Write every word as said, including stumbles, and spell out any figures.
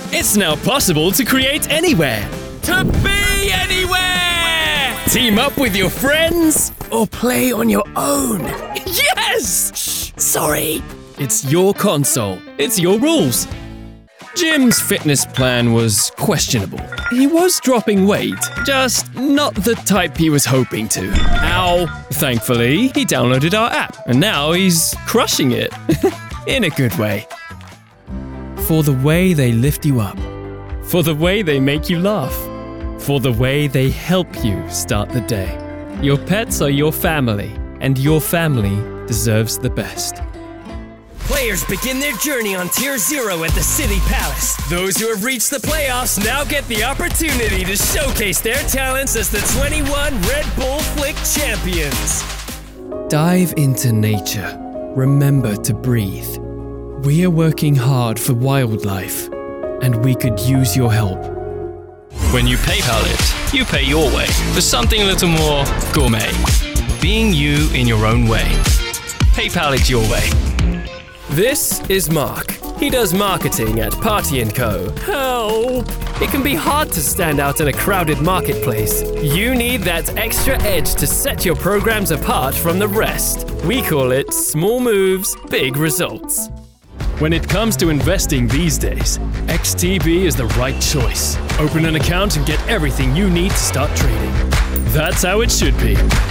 It's now possible to create anywhere. To be anywhere! Team up with your friends or play on your own. Yes! Shh, sorry. It's your console. It's your rules. Jim's fitness plan was questionable. He was dropping weight, just not the type he was hoping to. Ow! Thankfully, he downloaded our app, and now he's crushing it. In a good way. For the way they lift you up. For the way they make you laugh. For the way they help you start the day. Your pets are your family, and your family deserves the best. Players begin their journey on Tier Zero at the City Palace. Those who have reached the playoffs now get the opportunity to showcase their talents as the twenty-one Red Bull Flick champions. Dive into nature. Remember to breathe. We are working hard for wildlife, and we could use your help. When you PayPal it, you pay your way for something a little more gourmet. Being you in your own way. PayPal it your way. This is Mark. He does marketing at Party and Co. Help! It can be hard to stand out in a crowded marketplace. You need that extra edge to set your programs apart from the rest. We call it small moves, big results. When it comes to investing these days, X T B is the right choice. Open an account and get everything you need to start trading. That's how it should be.